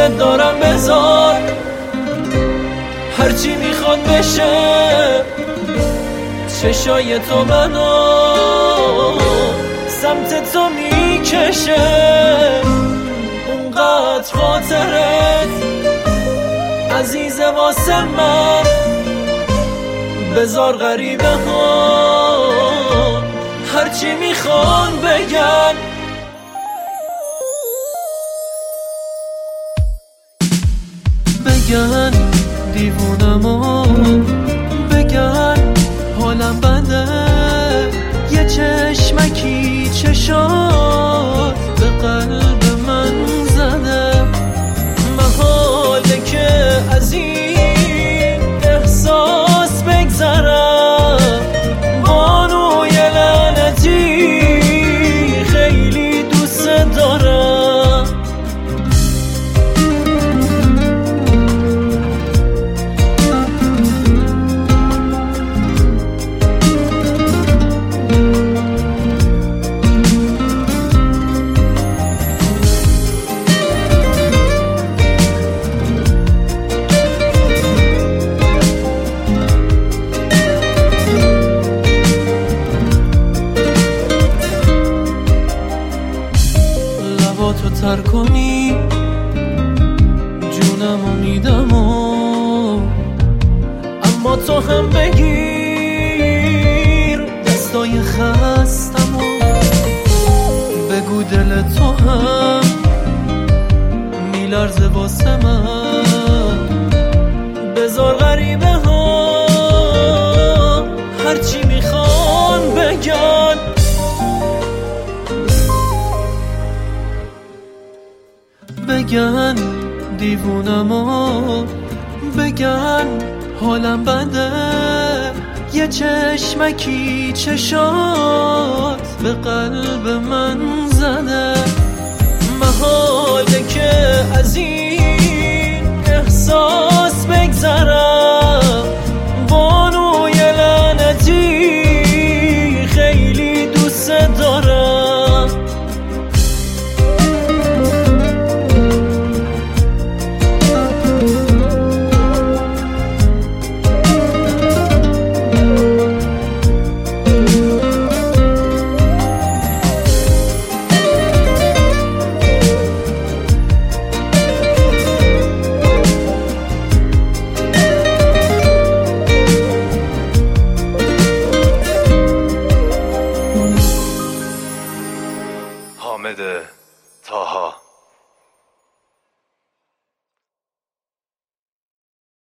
دوستت دارم بذار، هرچی میخواد بشه چشای تو منو سمت تو میکشه. اونقدر خاطرت عزیزه واسه من، بذار غریبه ها هرچی میخوان بگن. بگن دیوونم و بگن حالم بده، یه چشمکی چشات به قلب من زده. محاله که از این احساس بگذرم، بانوی لعنتی خیلی دوست دارم. تو تر کنی جونمو میدم اما تو هم بگیر دستای خستمو، بگو دل تو هم میلرزه واسه من. بذار غریبه ها هرچی میخوان بگن. بگن دیوونم و بگن حالم بده، یه چشمکی چشات به قلب من زده. محاله که از این احساس بگذرم، بانوی لعنتی خیلی دوست دارم. حامد طاها